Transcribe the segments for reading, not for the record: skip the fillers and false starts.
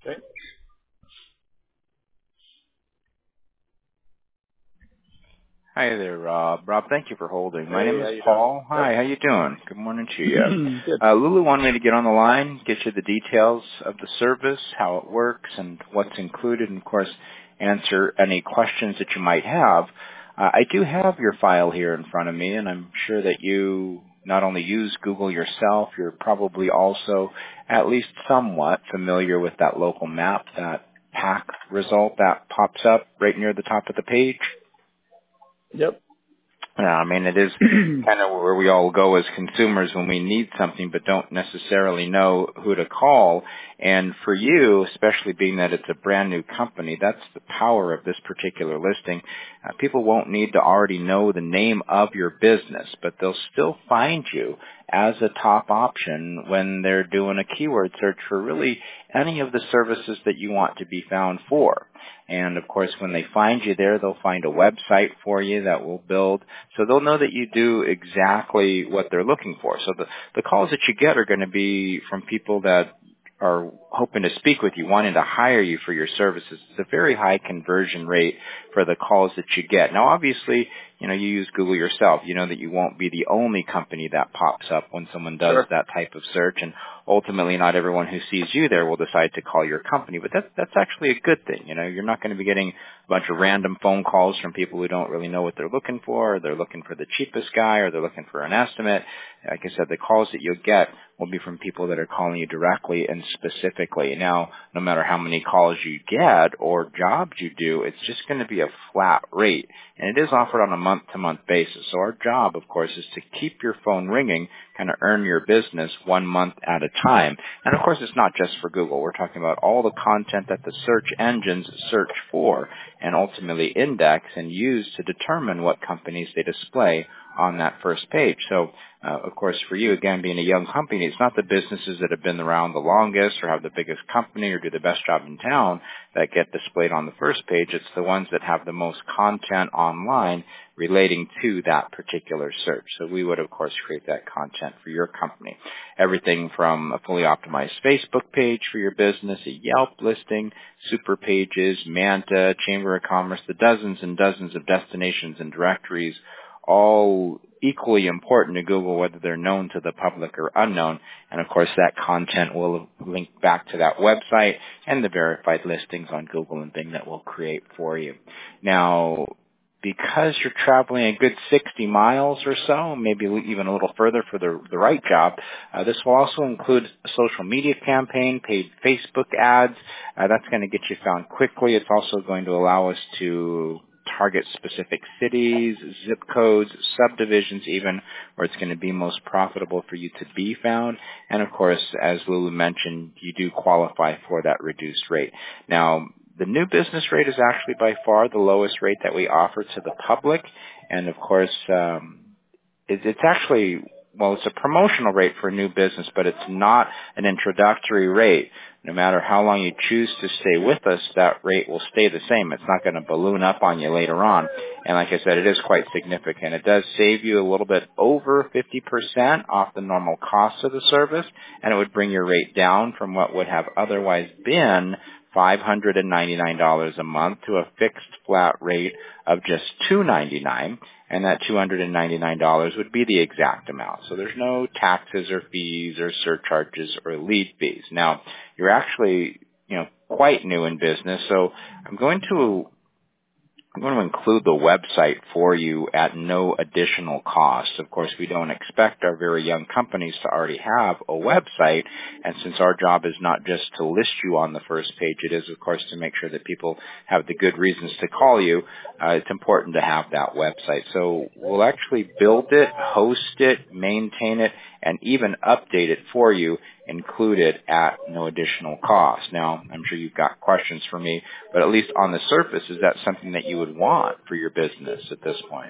Okay. Hi there, Rob. Rob, thank you for holding. My name Hey, how is you doing? Paul. Hi, how you doing? Good morning to you. Good. Lulu wanted me to get on the line, get you the details of the service, how it works, and what's included, and of course, answer any questions that you might have. I do have your file here in front of me, and I'm sure that you not only use Google yourself, you're probably also at least somewhat familiar with that local map, that PAC result that pops up right near the top of the page. Yep. Yeah, I mean, it is kind of where we all go as consumers when we need something but don't necessarily know who to call. And for you, especially being that it's a brand new company, that's the power of this particular listing. People won't need to already know the name of your business, but they'll still find you as a top option when they're doing a keyword search for really any of the services that you want to be found for. And of course, when they find you there, they'll find a website for you that will build. So they'll know that you do exactly what they're looking for. So the calls that you get are going to be from people that are hoping to speak with you, wanting to hire you for your services. It's a very high conversion rate for the calls that you get. Now, obviously, you use Google yourself. You know that you won't be the only company that pops up when someone does Sure. that type of search. And ultimately, not everyone who sees you there will decide to call your company. But that's actually a good thing. You're not going to be getting a bunch of random phone calls from people who don't really know what they're looking for, or they're looking for the cheapest guy, or they're looking for an estimate. Like I said, the calls that you'll get will be from people that are calling you directly and specifically. Now, no matter how many calls you get or jobs you do, it's just going to be a flat rate. And it is offered on a month-to-month basis. So our job, of course, is to keep your phone ringing, kind of earn your business 1 month at a time. And of course, it's not just for Google. We're talking about all the content that the search engines search for and ultimately index and use to determine what companies they display on that first page. So, of course, for you, again, being a young company, it's not the businesses that have been around the longest or have the biggest company or do the best job in town that get displayed on the first page. It's the ones that have the most content online relating to that particular search. So we would, of course, create that content for your company. Everything from a fully optimized Facebook page for your business, a Yelp listing, super pages, Manta, Chamber of Commerce, the dozens and dozens of destinations and directories, all equally important to Google, whether they're known to the public or unknown. And of course, that content will link back to that website and the verified listings on Google and Bing that we'll create for you. Now, because you're traveling a good 60 miles or so, maybe even a little further for the right job, this will also include a social media campaign, paid Facebook ads. That's going to get you found quickly. It's also going to allow us to target specific cities, zip codes, subdivisions even, where it's going to be most profitable for you to be found. And of course, as Lulu mentioned, you do qualify for that reduced rate. Now, the new business rate is actually by far the lowest rate that we offer to the public. And of course, it's actually, well, it's a promotional rate for a new business, but it's not an introductory rate. No matter how long you choose to stay with us, that rate will stay the same. It's not going to balloon up on you later on. And like I said, it is quite significant. It does save you a little bit over 50% off the normal cost of the service, and it would bring your rate down from what would have otherwise been $599 a month to a fixed flat rate of just $299, and that $299 would be the exact amount. So there's no taxes or fees or surcharges or lead fees. Now, you're actually, quite new in business, so I'm going to include the website for you at no additional cost. Of course, we don't expect our very young companies to already have a website, and since our job is not just to list you on the first page, it is, of course, to make sure that people have the good reasons to call you. It's important to have that website. So we'll actually build it, host it, maintain it, and even update it for you, included at no additional cost. Now, I'm sure you've got questions for me, but at least on the surface, is that something that you would want for your business at this point?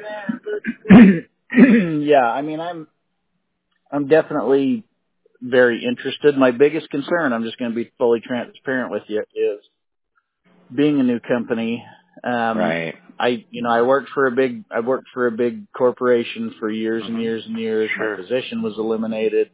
Yeah, I mean, I'm definitely very interested. My biggest concern, I'm just going to be fully transparent with you, is being a new company. Right. I worked for a big corporation for years and years and years. Sure. My position was eliminated.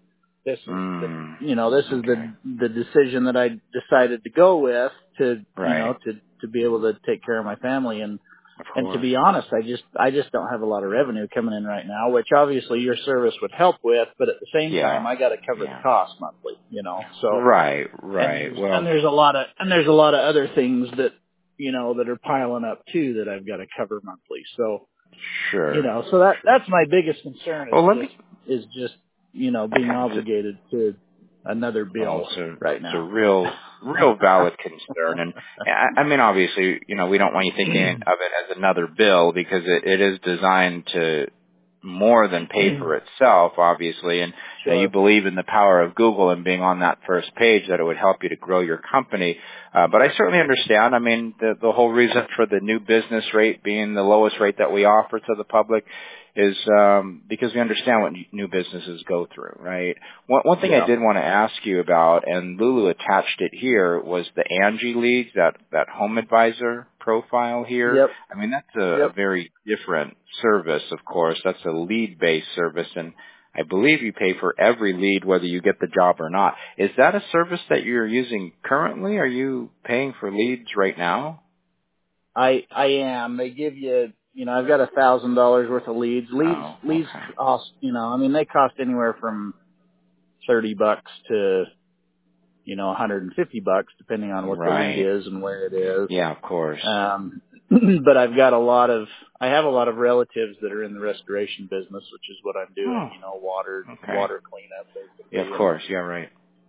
this is this is the decision that I decided to go with to to be able to take care of my family. And to be honest, I just don't have a lot of revenue coming in right now, which obviously your service would help with, but at the same time I got to cover the cost monthly, So right. And there's a lot of other things that that are piling up too that I've got to cover monthly. So sure, so that's my biggest concern is just being obligated to another bill right now. It's a real valid concern. And I mean, obviously, we don't want you thinking of it as another bill, because it is designed to more than pay for itself, obviously. And you believe in the power of Google and being on that first page, that it would help you to grow your company. But I certainly understand. I mean, the whole reason for the new business rate being the lowest rate that we offer to the public is because we understand what new businesses go through, right? One thing I did want to ask you about, and Lulu attached it here, was the Angie Leads, that home advisor profile here. Yep. I mean, that's a very different service, of course. That's a lead-based service, and I believe you pay for every lead whether you get the job or not. Is that a service that you're using currently? Are you paying for leads right now? I am. They give you, I've got $1,000 worth of leads. Leads cost, they cost anywhere from $30 to, $150, depending on what the lead is and where it is. Yeah, of course. But I have a lot of relatives that are in the restoration business, which is what I'm doing, water cleanup, basically. Yeah, of course. Yeah, right.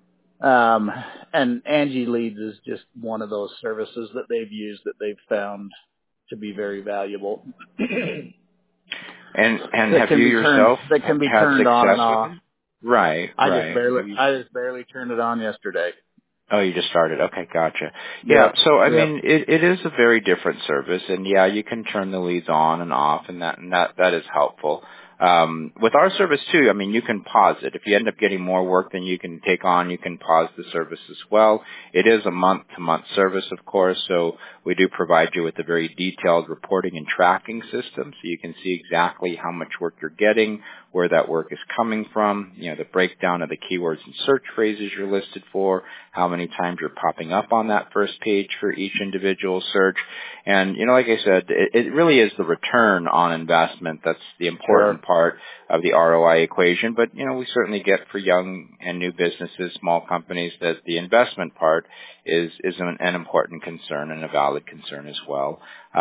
And Angie Leads is just one of those services that they've used that they've found to be very valuable. And have you yourself that can be had turned on and off? Right. I just barely turned it on yesterday. Oh, you just started. Okay, gotcha. Yeah, so I mean, it is a very different service, and you can turn the leads on and off, and that is helpful. With our service too, I mean, you can pause it. If you end up getting more work than you can take on, you can pause the service as well. It is a month-to-month service, of course, so we do provide you with a very detailed reporting and tracking system, so you can see exactly how much work you're getting, where that work is coming from, the breakdown of the keywords and search phrases you're listed for, how many times you're popping up on that first page for each individual search. And, like I said, it really is the return on investment that's the important part of the ROI equation. But, we certainly get for young and new businesses, small companies, that the investment part is an important concern and a valid concern as well.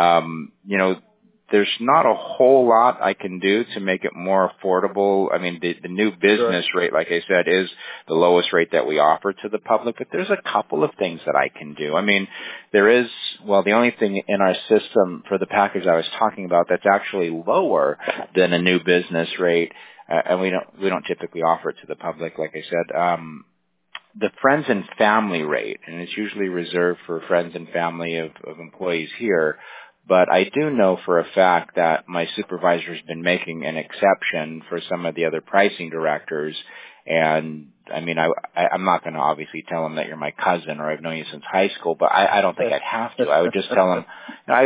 There's not a whole lot I can do to make it more affordable. I mean, the new business rate, like I said, is the lowest rate that we offer to the public, but there's a couple of things that I can do. I mean, the only thing in our system for the package I was talking about that's actually lower than a new business rate, and we don't typically offer it to the public, like I said, the friends and family rate, and it's usually reserved for friends and family of employees here. But I do know for a fact that my supervisor's been making an exception for some of the other pricing directors. And I mean, I'm not going to obviously tell them that you're my cousin or I've known you since high school, but I don't think I'd have to. I would just tell them,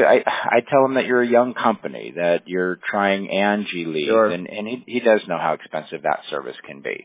I tell them that you're a young company, that you're trying Angie Leads, and he does know how expensive that service can be.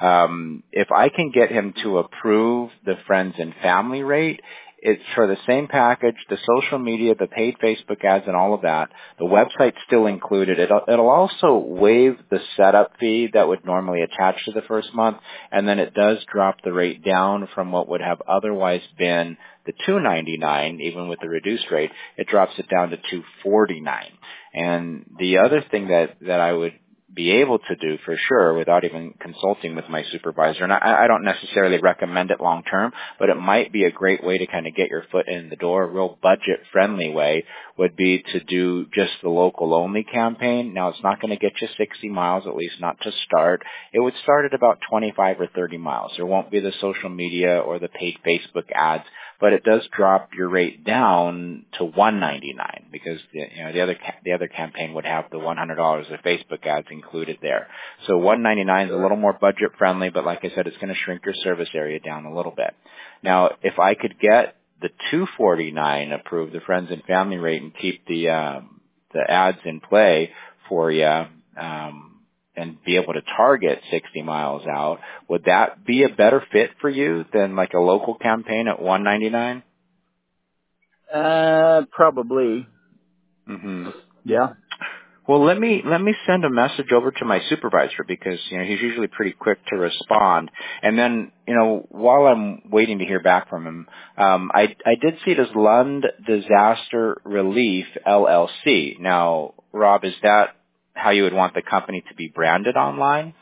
If I can get him to approve the friends and family rate, it's for the same package, the social media, the paid Facebook ads, and all of that. The website's still included. It'll also waive the setup fee that would normally attach to the first month, and then it does drop the rate down from what would have otherwise been the $299, even with the reduced rate. It drops it down to $249. And the other thing that I would be able to do for sure without even consulting with my supervisor, and I don't necessarily recommend it long term, but it might be a great way to kind of get your foot in the door, a real budget friendly way, would be to do just the local only campaign. Now, it's not going to get you 60 miles, at least not to start. It would start at about 25 or 30 miles. There won't be the social media or the paid Facebook ads, but it does drop your rate down to $199 because the other campaign would have the $100 of Facebook ads included there. So $199 is a little more budget friendly, but like I said, it's going to shrink your service area down a little bit. Now, if I could get the $249 approved, the friends and family rate, and keep the ads in play for you, be able to target 60 miles out, would that be a better fit for you than like a local campaign at $1.99? Probably. Mm-hmm. Yeah. Well, let me send a message over to my supervisor because, he's usually pretty quick to respond. And then, while I'm waiting to hear back from him, I did see it as Lund Disaster Relief LLC. Now, Rob, is that how you would want the company to be branded online?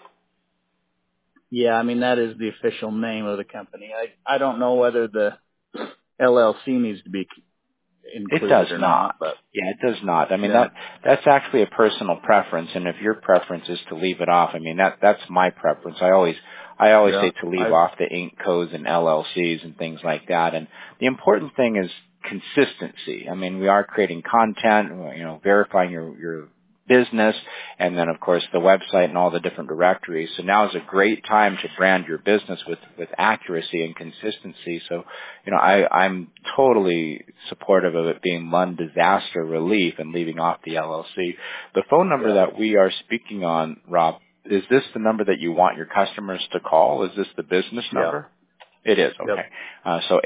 Yeah, I mean, that is the official name of the company. I don't know whether the LLC needs to be included It does or not. but Yeah, it does not. I mean, yeah. that's actually a personal preference, and if your preference is to leave it off, I mean, that's my preference. I always say to leave off the Inc. codes and LLCs and things like that. And the important thing is consistency. I mean, we are creating content, verifying your business, and then of course the website and all the different directories. So now is a great time to brand your business with accuracy and consistency. So, I'm totally supportive of it being Lund Disaster Relief and leaving off the LLC. The phone number that we are speaking on, Rob, is this the number that you want your customers to call? Is this the business number? It is, okay. Yep. So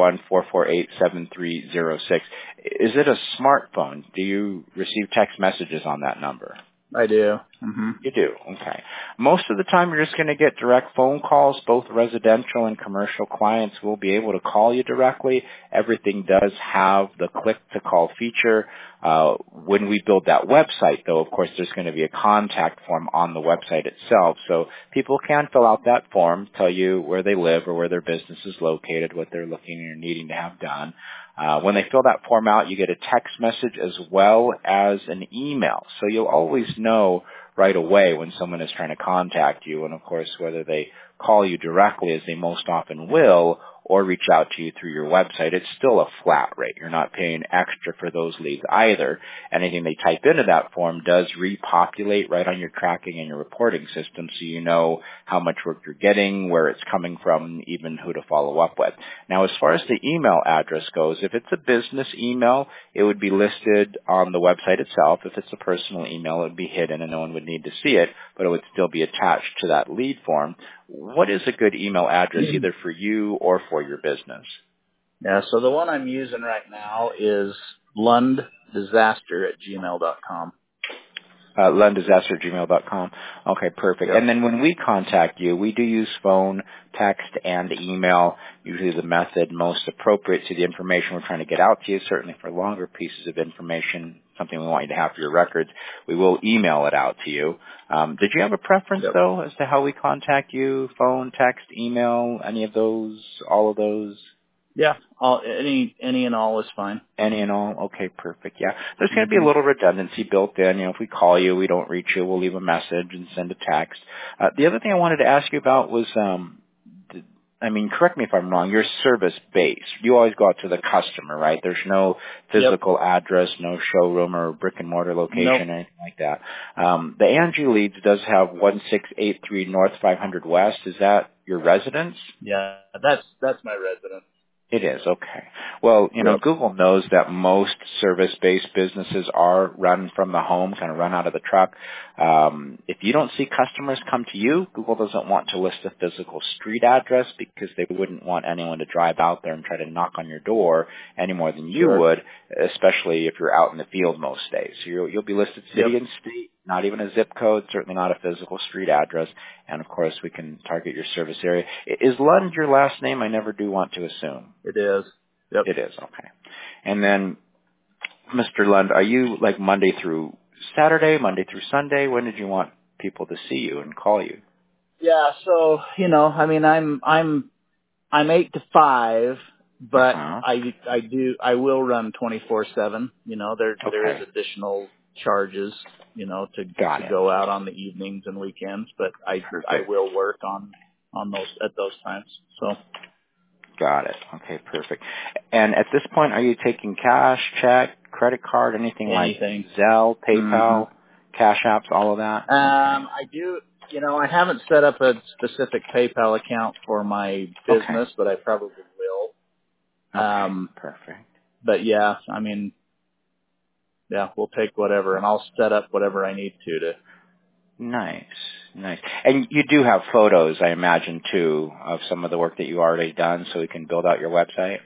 801-448-7306. Is it a smartphone? Do you receive text messages on that number? I do. Mm-hmm. You do, okay. Most of the time you're just going to get direct phone calls. Both residential and commercial clients will be able to call you directly. Everything does have the click-to-call feature. When we build that website, though, of course, there's going to be a contact form on the website itself. So people can fill out that form, tell you where they live or where their business is located, what they're looking or needing to have done. When they fill that form out, you get a text message as well as an email. So you'll always know right away when someone is trying to contact you, and of course whether they call you directly, as they most often will, or reach out to you through your website, it's still a flat rate. You're not paying extra for those leads either. Anything they type into that form does repopulate right on your tracking and your reporting system, so you know how much work you're getting, where it's coming from, even who to follow up with. Now, as far as the email address goes, if it's a business email, it would be listed on the website itself. If it's a personal email, it would be hidden and no one would need to see it, but it would still be attached to that lead form. What is a good email address either for you or for your business? Yeah, so the one I'm using right now is lunddisaster@gmail.com. LundDisaster@gmail.com. Okay, perfect. Yep. And then when we contact you, we do use phone, text, and email, usually the method most appropriate to the information we're trying to get out to you. Certainly for longer pieces of information, something we want you to have for your records, we will email it out to you. Did you have a preference, though, as to how we contact you? Phone, text, email, any of those, all of those? Yeah, any and all is fine. Any and all? Okay, perfect. Yeah. There's going to be a little redundancy built in. If we call you, we don't reach you, we'll leave a message and send a text. The other thing I wanted to ask you about was, correct me if I'm wrong, your service base. You always go out to the customer, right? There's no physical address, no showroom or brick and mortar location, anything like that. The Angie Leads does have 1683 North 500 West. Is that your residence? Yeah, that's my residence. It is, okay. Well, Google knows that most service-based businesses are run from the home, kind of run out of the truck. If you don't see customers come to you, Google doesn't want to list a physical street address because they wouldn't want anyone to drive out there and try to knock on your door any more than you would, especially if you're out in the field most days. So you'll be listed city and state, not even a zip code, certainly not a physical street address. And, of course, we can target your service area. Is Lund your last name? I never do want to assume. It is. Yep. It is, okay. And then, Mr. Lund, are you like Monday through Saturday, Monday through Sunday? When did you want people to see you and call you? Yeah, so, I'm 8 to 5, but I will run 24/7. There is additional charges, to go out on the evenings and weekends, but I will work on those at those times. So. Got it. Okay, perfect. And at this point, are you taking cash, check, credit card, anything like Zelle, PayPal, Cash Apps, all of that? I do. I haven't set up a specific PayPal account for my business, but I probably will. Perfect. But yeah, we'll take whatever, and I'll set up whatever I need to Nice. And you do have photos, I imagine, too, of some of the work that you already done, so we can build out your website?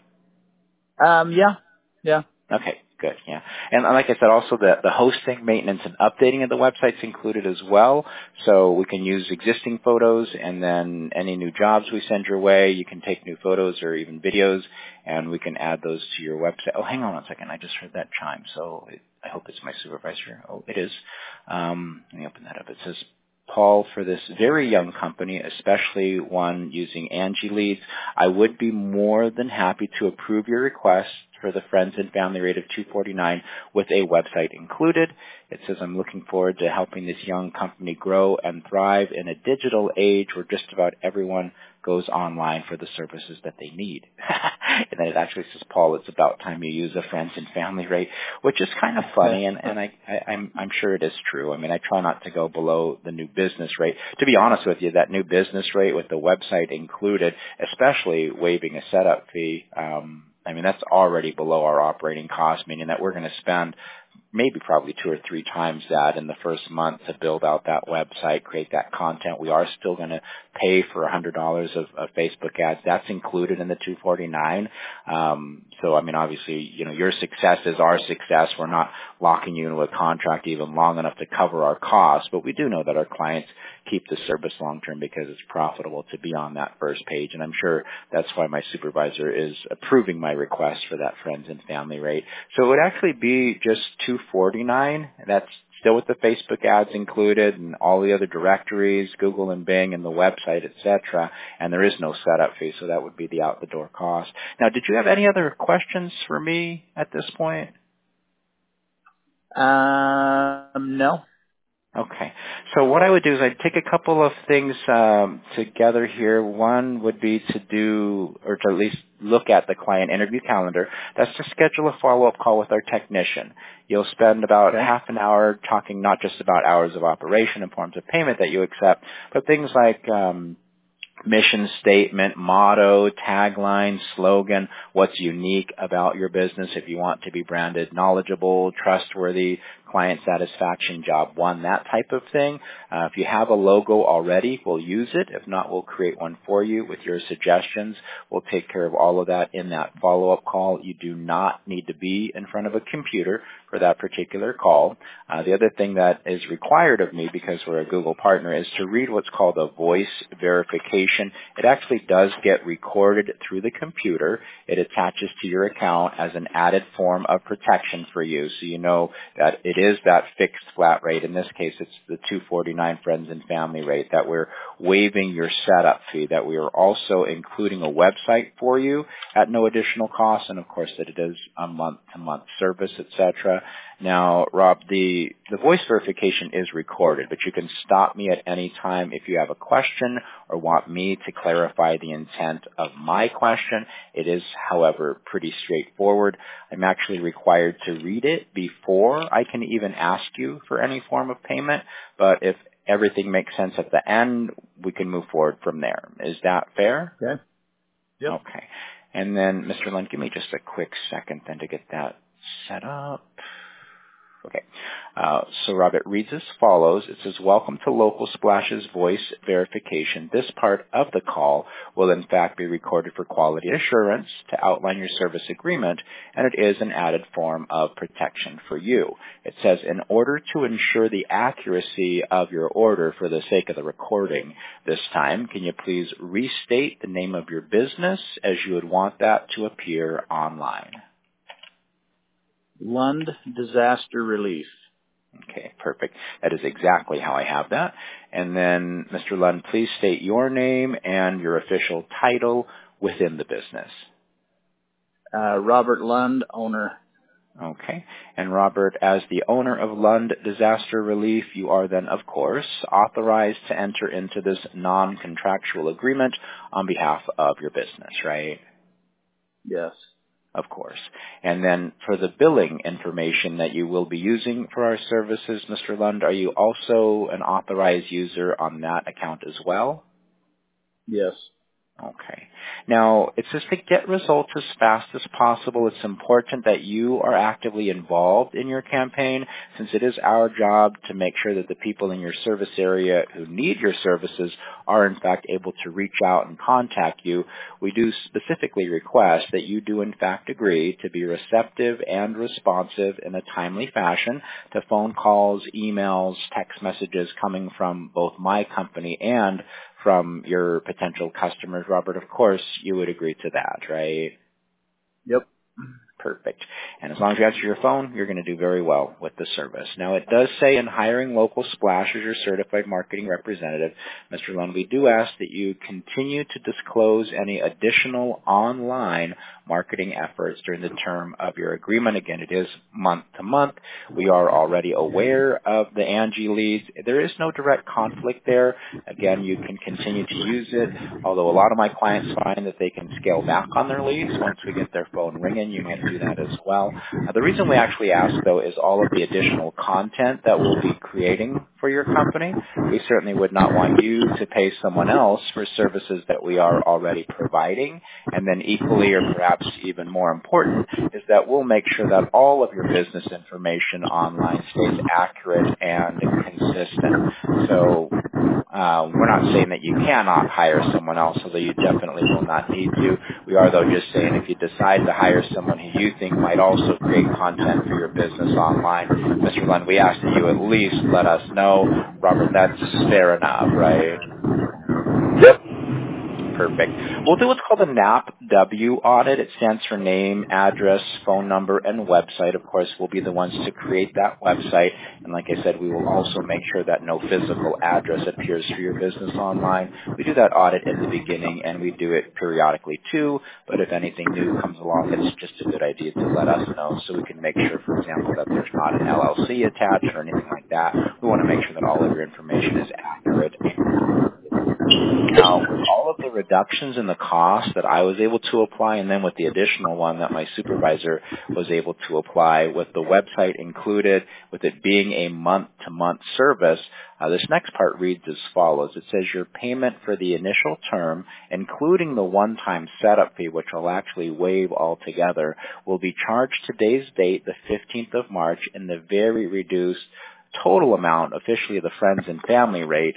Yeah. Okay, good, yeah. And like I said, also the hosting, maintenance, and updating of the website's included as well, so we can use existing photos, and then any new jobs we send your way, you can take new photos or even videos, and we can add those to your website. Oh, hang on one second, I just heard that chime, so I hope it's my supervisor. Oh, it is. Let me open that up. It says, Paul, for this very young company, especially one using Angie Leads, I would be more than happy to approve your request for the friends and family rate of $249 with a website included. It says, I'm looking forward to helping this young company grow and thrive in a digital age where just about everyone goes online for the services that they need. And then it actually says, Paul, it's about time you use a friends and family rate, which is kind of funny, and I'm sure it is true. I mean, I try not to go below the new business rate. To be honest with you, that new business rate with the website included, especially waiving a setup fee, I mean, that's already below our operating cost, meaning that we're going to spend maybe probably 2 or 3 times that in the first month to build out that website, create that content. We are still going to pay for $100 of Facebook ads. That's included in the $249. So, I mean, obviously, you know, your success is our success. We're not locking you into a contract even long enough to cover our costs, but we do know that our clients keep the service long term because it's profitable to be on that first page. And I'm sure that's why my supervisor is approving my request for that friends and family rate. So it would actually be just $249. That's still with the Facebook ads included and all the other directories, Google and Bing and the website, etc. And there is no setup fee, so that would be the out-the-door cost. Now, did you have any other questions for me at this point? No. Okay. So what I would do is I'd take a couple of things together here. One would be to do, or to at least look at the client interview calendar. That's to schedule a follow-up call with our technician. You'll spend about half an hour talking not just about hours of operation and forms of payment that you accept, but things like mission statement, motto, tagline, slogan, what's unique about your business if you want to be branded knowledgeable, trustworthy, client satisfaction, job one, that type of thing. If you have a logo already, we'll use it. If not, we'll create one for you with your suggestions. We'll take care of all of that in that follow-up call. You do not need to be in front of a computer for that particular call. The other thing that is required of me, because we're a Google partner, is to read what's called a voice verification. It actually does get recorded through the computer. It attaches to your account as an added form of protection for you, so you know that it is that fixed flat rate. In this case, it's the $249 friends and family rate, that we're waiving your setup fee, that we are also including a website for you at no additional cost, and of course that it is a month-to-month service, etc. Now, Rob, the voice verification is recorded, but you can stop me at any time if you have a question or want me to clarify the intent of my question. It is, however, pretty straightforward. I'm actually required to read it before I can even ask you for any form of payment, but if everything makes sense at the end, we can move forward from there. Is that fair? Okay. Yep. Okay. And then, Mr. Lund, give me just a quick second then to get that set up. Okay. So, Rob, it reads as follows. It says, welcome to Local Splash's voice verification. This part of the call will, in fact, be recorded for quality assurance to outline your service agreement, and it is an added form of protection for you. It says, in order to ensure the accuracy of your order for the sake of the recording this time, can you please restate the name of your business as you would want that to appear online? Lund Disaster Relief. Okay, perfect. That is exactly how I have that. And then, Mr. Lund, please state your name and your official title within the business. Robert Lund, owner. Okay. And Robert, as the owner of Lund Disaster Relief, you are then, of course, authorized to enter into this non-contractual agreement on behalf of your business, right? Yes. Of course. And then for the billing information that you will be using for our services, Mr. Lund, are you also an authorized user on that account as well? Yes. Okay. Now, it says to get results as fast as possible, it's important that you are actively involved in your campaign, since it is our job to make sure that the people in your service area who need your services are in fact able to reach out and contact you. We do specifically request that you do in fact agree to be receptive and responsive in a timely fashion to phone calls, emails, text messages coming from both my company and from your potential customers. Robert, of course, you would agree to that, right? Yep. Perfect. And as long as you answer your phone, you're going to do very well with the service. Now, it does say in hiring local Splash as your certified marketing representative, Mr. Lund, we do ask that you continue to disclose any additional online marketing efforts during the term of your agreement. Again, it is month to month. We are already aware of the Angie leads. There is no direct conflict there. Again, you can continue to use it, although a lot of my clients find that they can scale back on their leads once we get their phone ringing. You might do that as well. The reason we actually ask, though, is all of the additional content that we'll be creating for your company. We certainly would not want you to pay someone else for services that we are already providing. And then equally, or perhaps even more important, is that we'll make sure that all of your business information online stays accurate and consistent. So we're not saying that you cannot hire someone else, although you definitely will not need to. We are, though, just saying if you decide to hire someone who you think might also create content for your business online, Mr. Lund, we ask that you at least let us know. Robert, that's fair enough, right? Yep. Perfect. We'll do what's called a NAPW audit. It stands for name, address, phone number, and website. Of course, we'll be the ones to create that website. And like I said, we will also make sure that no physical address appears for your business online. We do that audit in the beginning, and we do it periodically too. But if anything new comes along, it's just a good idea to let us know so we can make sure, for example, that there's not an LLC attached or anything like that. We want to make sure that all of your information is accurate. Now, with all of the reductions in the cost that I was able to apply, and then with the additional one that my supervisor was able to apply, with the website included, with it being a month-to-month service, this next part reads as follows. It says your payment for the initial term, including the one-time setup fee, which I'll actually waive altogether, will be charged today's date, the 15th of March, in the very reduced total amount, officially the friends and family rate,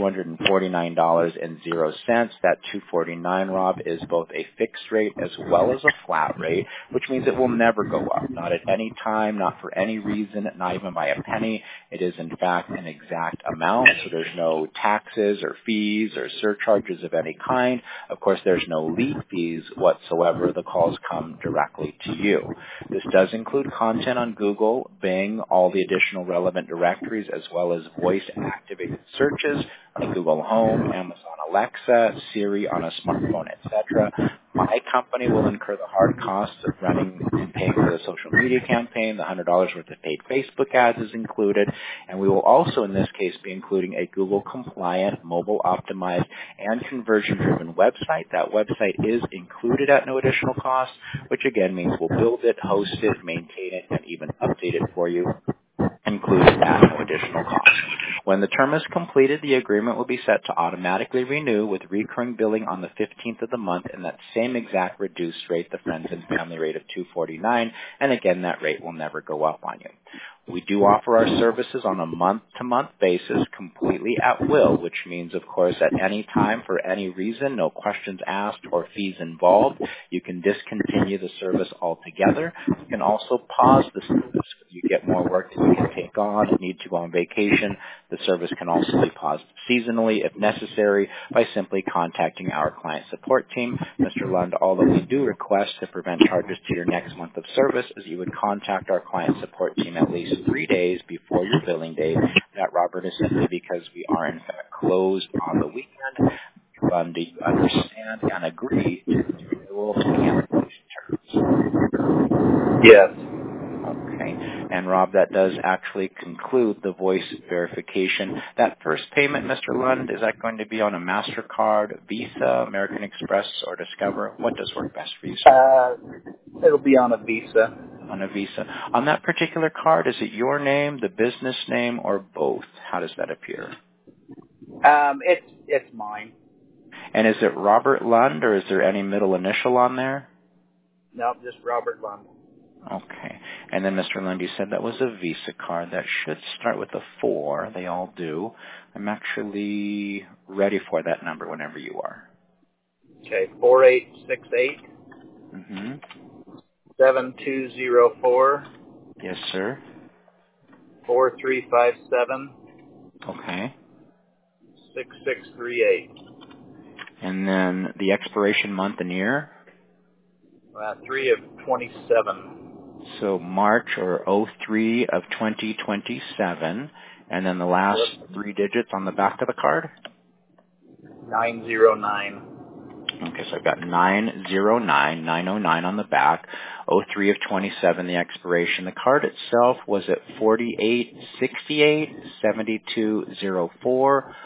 $249.00. That $249, Rob, is both a fixed rate as well as a flat rate, which means it will never go up, not at any time, not for any reason, not even by a penny. It is, in fact, an exact amount, so there's no taxes or fees or surcharges of any kind. Of course, there's no lead fees whatsoever. The calls come directly to you. This does include content on Google, Bing, all the additional relevant directories, as well as voice-activated searches like Google Home, Amazon Alexa, Siri on a smartphone, etc. My company will incur the hard costs of running and paying for the social media campaign. The $100 worth of paid Facebook ads is included. And we will also, in this case, be including a Google-compliant, mobile-optimized, and conversion-driven website. That website is included at no additional cost, which again means we'll build it, host it, maintain it, and even update it for you, included at no additional cost. When the term is completed, the agreement will be set to automatically renew with recurring billing on the 15th of the month in that same exact reduced rate, the friends and family rate of $249, and again, that rate will never go up on you. We do offer our services on a month-to-month basis completely at will, which means, of course, at any time, for any reason, no questions asked or fees involved, you can discontinue the service altogether. You can also pause the service. If you get more work that you can take on, need to go on vacation, the service can also be paused seasonally if necessary by simply contacting our client support team. Mr. Lund, all that we do request to prevent charges to your next month of service is you would contact our client support team at least 3 days before your billing date. That, Robert, is simply because we are in fact closed on the weekend. Do you understand and agree to the renewal and cancellation terms? Yes. Okay. And Rob, that does actually conclude the voice verification. That first payment, Mr. Lund, is that going to be on a MasterCard, Visa, American Express, or Discover? What does work best for you, sir? It'll be on a Visa. On a Visa. On that particular card, is it your name, the business name, or both? How does that appear? It's mine. And is it Robert Lund, or is there any middle initial on there? No, just Robert Lund. Okay. And then, Mr. Lund, you said that was a Visa card. That should start with a 4. They all do. I'm actually ready for that number whenever you are. Okay, 4868. Mm-hmm. 7204. Yes, sir. 4357. Okay. 6638. And then the expiration month and year? 3 of 27. So March or 03 of 2027. And then the last 3 digits on the back of the card? 909. Okay, so I've got 909 on the back, 03 of 27, the expiration. The card itself was at 4868, 7204,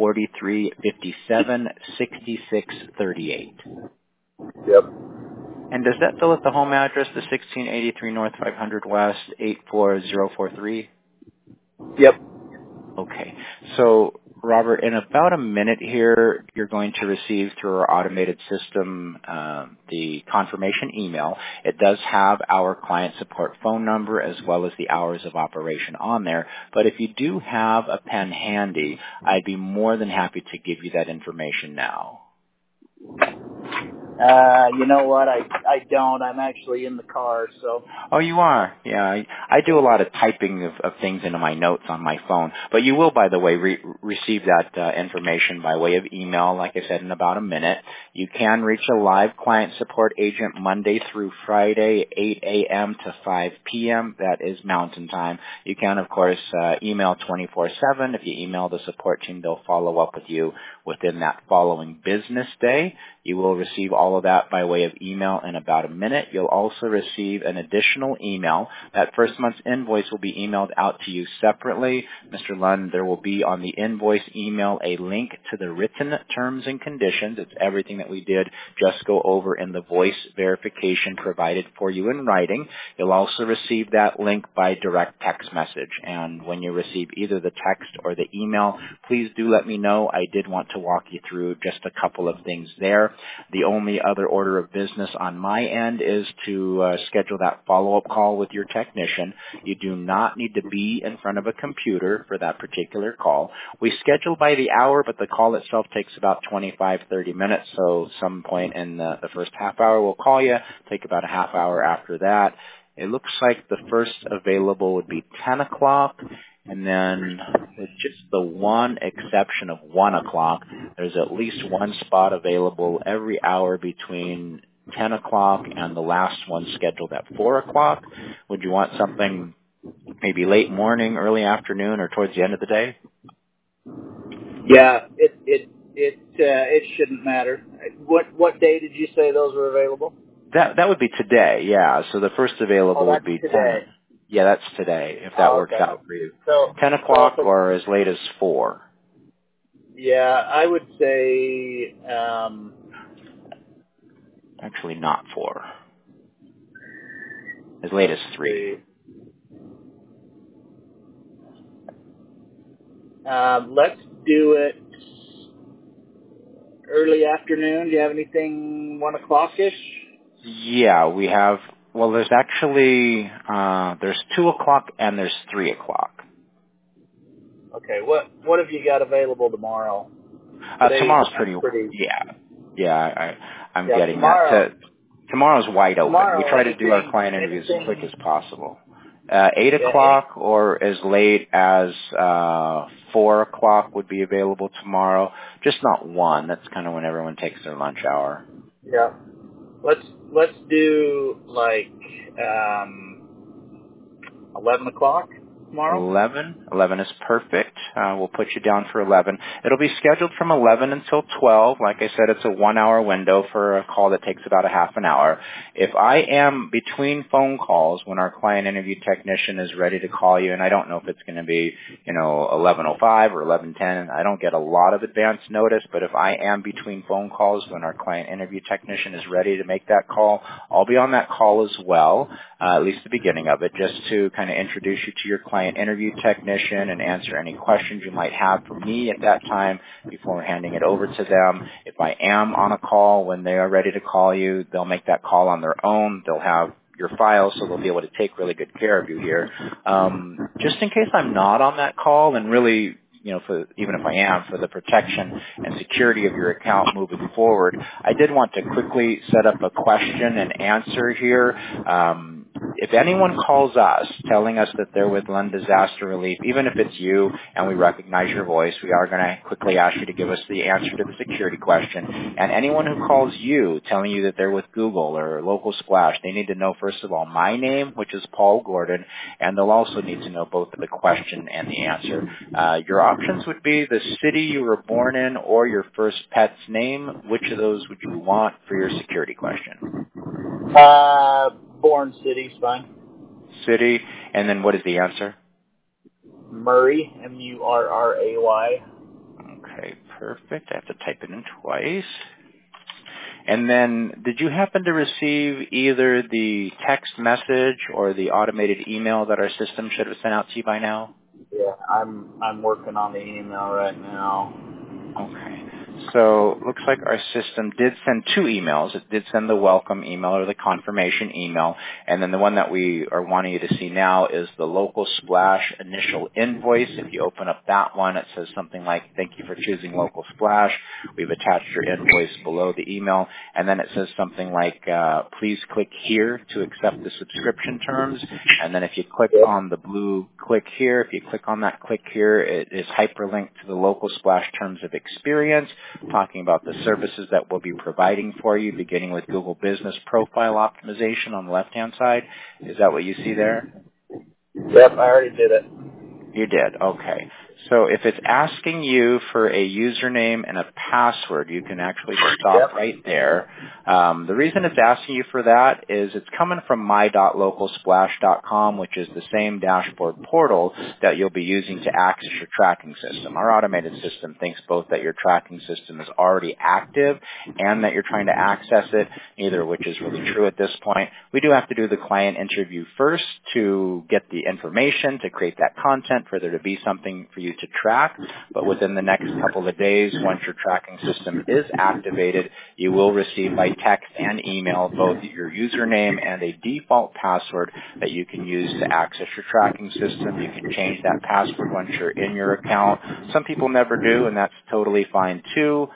4357, 6638. Yep. And does that fill at the home address, the 1683 North 500 West, 84043? Yep. Okay. So, Robert, in about a minute here, you're going to receive through our automated system the confirmation email. It does have our client support phone number as well as the hours of operation on there. But if you do have a pen handy, I'd be more than happy to give you that information now. You know what? I don't. I'm actually in the car, so. Oh, you are? Yeah, I do a lot of typing of things into my notes on my phone. But you will, by the way, receive that information by way of email, like I said, in about a minute. You can reach a live client support agent Monday through Friday, 8 a.m. to 5 p.m. That is Mountain Time. You can, of course, email 24/7. If you email the support team, they'll follow up with you within that following business day. You will receive all of that by way of email in about a minute. You'll also receive an additional email. That first month's invoice will be emailed out to you separately. Mr. Lund, there will be on the invoice email a link to the written terms and conditions. It's everything that we did just go over in the voice verification provided for you in writing. You'll also receive that link by direct text message. And when you receive either the text or the email, please do let me know. I did want to walk you through just a couple of things there. The only other order of business on my end is to schedule that follow-up call with your technician. You do not need to be in front of a computer for that particular call. We schedule by the hour, but the call itself takes about 25-30 minutes, so some point in the first half hour we'll call you, take about a half hour after that. It looks like the first available would be 10 o'clock. And then with just the one exception of 1 o'clock, there's at least one spot available every hour between 10 o'clock and the last one scheduled at 4 o'clock. Would you want something maybe late morning, early afternoon, or towards the end of the day? Yeah, it shouldn't matter. What day did you say those were available? That would be today, yeah. So the first available would be today. 10. Yeah, that's today, if that works out for you. So 10 o'clock or as late as 4. Yeah, I would say... actually, not 4. As late as 3. Let's do it early afternoon. Do you have anything 1 o'clock-ish? Yeah, we have... Well, there's actually... there's 2 o'clock and there's 3 o'clock. Okay, what have you got available tomorrow? Tomorrow's pretty... I'm getting that. Tomorrow's wide open. We try to do our client interviews as quick as possible. 8 o'clock or as late as 4 o'clock would be available tomorrow. Just not 1. That's kind of when everyone takes their lunch hour. Yeah. Let's do like 11 o'clock tomorrow. 11 is perfect. We'll put you down for 11. It'll be scheduled from 11 until 12. Like I said, it's a 1 hour window for a call that takes about a half an hour. If I am between phone calls when our client interview technician is ready to call you, and I don't know if it's going to be, 11:05 or 11:10, I don't get a lot of advance notice, but if I am between phone calls when our client interview technician is ready to make that call, I'll be on that call as well, at least the beginning of it, just to kind of introduce you to your client client interview technician and answer any questions you might have for me at that time before handing it over to them. If I am on a call when they are ready to call you, they'll make that call on their own. They'll have your file, so they'll be able to take really good care of you here. Just in case I'm not on that call, and really, even if I am, for the protection and security of your account moving forward, I did want to quickly set up a question and answer here. If anyone calls us telling us that they're with Lund Disaster Relief, even if it's you and we recognize your voice, we are going to quickly ask you to give us the answer to the security question. And anyone who calls you telling you that they're with Google or Local Splash, they need to know, first of all, my name, which is Paul Gordon, and they'll also need to know both the question and the answer. Your options would be the city you were born in or your first pet's name. Which of those would you want for your security question? Born city's fine. City, and then what is the answer? Murray, Murray. Okay, perfect. I have to type it in twice. And then, did you happen to receive either the text message or the automated email that our system should have sent out to you by now? Yeah, I'm working on the email right now. Okay. So, looks like our system did send two emails. It did send the welcome email or the confirmation email, and then the one that we are wanting you to see now is the Local Splash initial invoice. If you open up that one, it says something like, "Thank you for choosing Local Splash. We've attached your invoice below the email," and then it says something like, "Please click here to accept the subscription terms," and then if you click on the blue click here, if you click on that click here, it is hyperlinked to the Local Splash terms of experience, talking about the services that we'll be providing for you, beginning with Google Business Profile Optimization on the left-hand side. Is that what you see there? Yep, I already did it. You did, okay. So if it's asking you for a username and a password, you can actually stop right there. The reason it's asking you for that is it's coming from my.localsplash.com, which is the same dashboard portal that you'll be using to access your tracking system. Our automated system thinks both that your tracking system is already active and that you're trying to access it, neither of which is really true at this point. We do have to do the client interview first to get the information, to create that content, for there to be something for you to track, but within the next couple of days, once your tracking system is activated, you will receive by text and email both your username and a default password that you can use to access your tracking system. You can change that password once you're in your account. Some people never do, and that's totally fine too.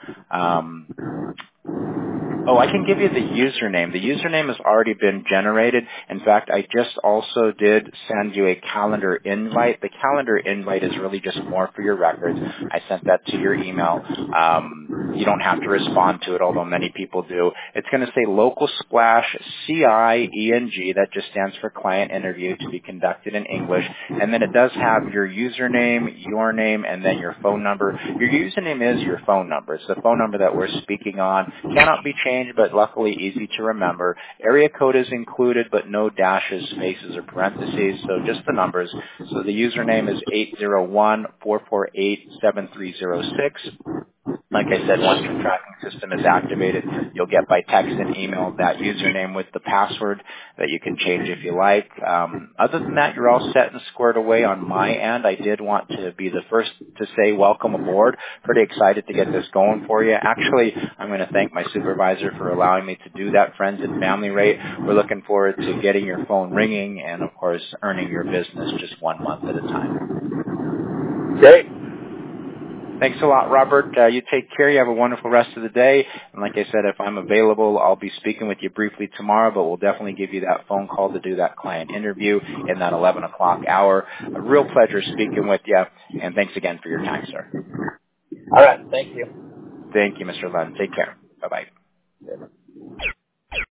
I can give you the username. The username has already been generated. In fact, I just also did send you a calendar invite. The calendar invite is really just more for your records. I sent that to your email. You don't have to respond to it, although many people do. It's going to say Local Splash CIENG. That just stands for client interview to be conducted in English. And then it does have your username, your name, and then your phone number. Your username is your phone number. It's the phone number that we're speaking on. Cannot be changed, but luckily easy to remember. Area code is included, but no dashes, spaces, or parentheses, so just the numbers. So the username is 801-448-7306. Like I said, once your tracking system is activated, you'll get by text and email that username with the password that you can change if you like. Other than that, you're all set and squared away on my end. I did want to be the first to say welcome aboard. Pretty excited to get this going for you. Actually, I'm going to thank my supervisor for allowing me to do that friends and family rate. We're looking forward to getting your phone ringing and, of course, earning your business just 1 month at a time. Great. Thanks a lot, Robert. You take care. You have a wonderful rest of the day. And like I said, if I'm available, I'll be speaking with you briefly tomorrow, but we'll definitely give you that phone call to do that client interview in that 11 o'clock hour. A real pleasure speaking with you, and thanks again for your time, sir. All right. Thank you. Thank you, Mr. Lund. Take care. Bye-bye. Yeah.